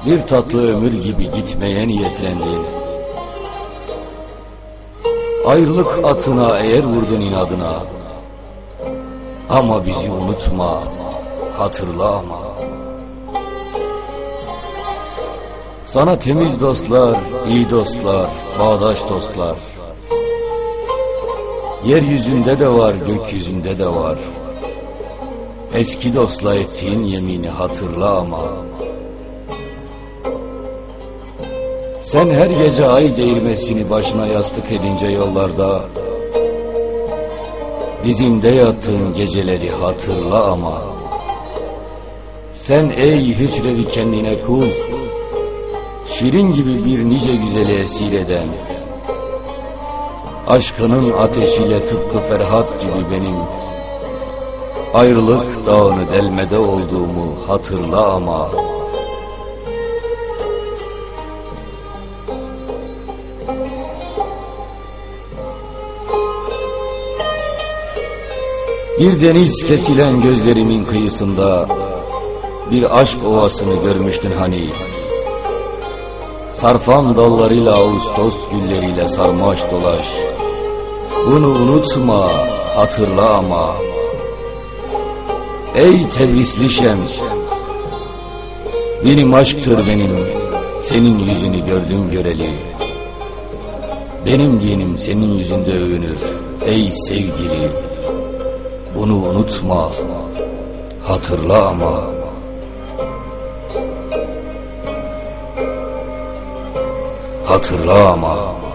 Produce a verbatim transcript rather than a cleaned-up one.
bir tatlı ömür gibi gitmeye niyetlendin. Ayrılık atına eğer vurdun inadına. Ama bizi unutma, hatırla ama. Sana temiz dostlar, iyi dostlar, bağdaş dostlar. Yeryüzünde de var, gökyüzünde de var. Eski dostla ettiğin yemini hatırla ama. Sen her gece ay değirmesini başına yastık edince yollarda, dizimde yattığın geceleri hatırla ama. Sen ey hücrevi kendine kul, şirin gibi bir nice güzeli esir eden, aşkının ateşiyle tıpkı Ferhat gibi benim ayrılık dağını delmede olduğumu hatırla ama. Bir deniz kesilen gözlerimin kıyısında bir aşk ovasını görmüştün hani. Sarfan dallarıyla Ağustos gülleriyle sarmaş dolaş. Bunu unutma, hatırla ama. Ey tebrisli şems, dinim aşktır benim, senin yüzünü gördüm göreli. Benim dinim senin yüzünde övünür ey sevgili. Bunu unutma, hatırla ama. Hatırla ama.